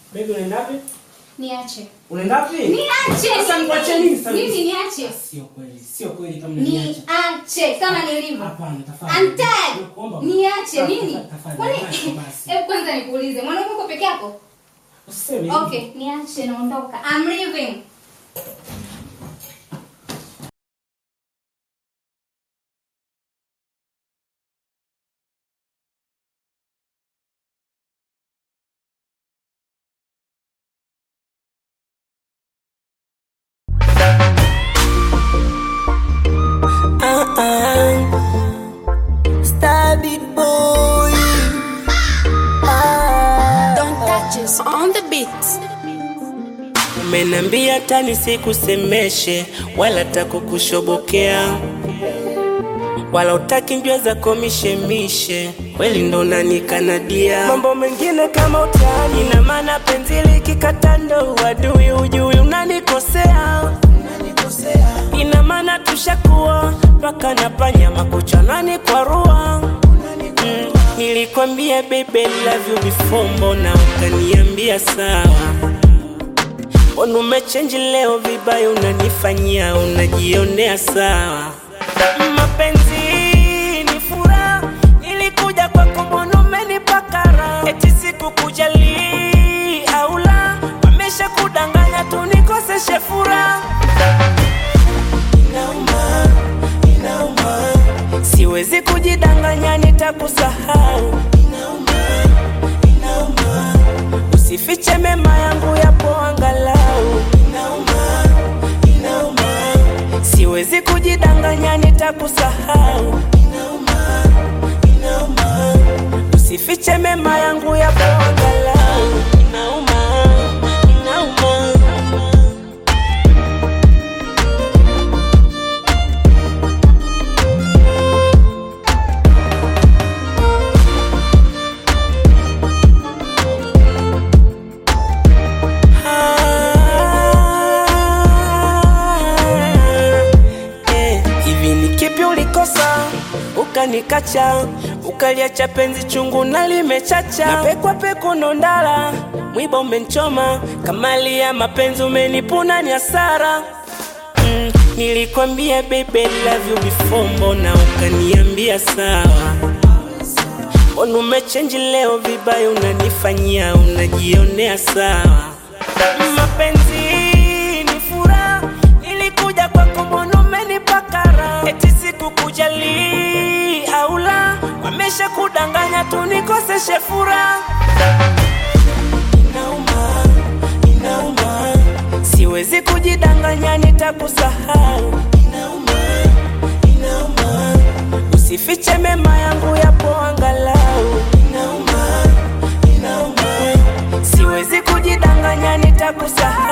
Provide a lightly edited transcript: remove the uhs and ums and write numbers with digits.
Baby unaenda wapi? Niache. Unaenda wapi? Niache. Sasa nikuache nini sasa? Mimi niache. Sio kweli kama niache. Niache kama nilivyo. Hapana, tafadhali. Antai. Niache nini? Kwani hebu kwanza nikuulize, mwanaume uko peke yako? Usiseme. Okay, niache naondoka. I'm leaving. Stabby boy. Don't touch us on the beat. Umenambia tani sikusemeshe wala takukushobokea, wala utaki njwe za komishemishe, kweli ndo unanikanadia. Mambo mengine kama utani, ina maana penzi likikata ndo uadui, ujui unanikosea. Ina maana tushakuwa paka na panya makuchanani kwa ruwa. Nilikwambia baby I love you before, mbona ukaniambia sawa. Mbona umechange leo vibaya, unanifanyia unajionea sawa. Mapenzi ni furaha, nilikuja kwako mbona umenipakara. Eti sikukujali au la, wamesha kudanganya tu nikoseshe furaha. Inauma, siwezi kujidanganya nitakusahau. Inauma, usifiche mema yangu yapo angalau. Inauma, siwezi kujidanganya nitakusahau. Inauma, usifiche mema yangu yapo angalau. Inauma. Ukanikacha, ukaliacha penzi chungu na limechacha. Napekwa peko nondala, mwiba umenchoma, kamali ya mapenzi umenipuna ni hasara. Nilikwambia baby I love you before, mbona ukaniambia sawa. Mbona umechange leo vibaya, unanifanyia unajionea sawa. Mapenzi ni furaha, nilikuja kwako mbona umenipakara. Eti sikukujali au la, wamesha kudanganya tu nikoseshe furaha. Inauma, siwezi kujidanganya nitakusahau. Inauma, usifiche mema yangu yapo angalau. Inauma, siwezi kujidanganya nitakusahau.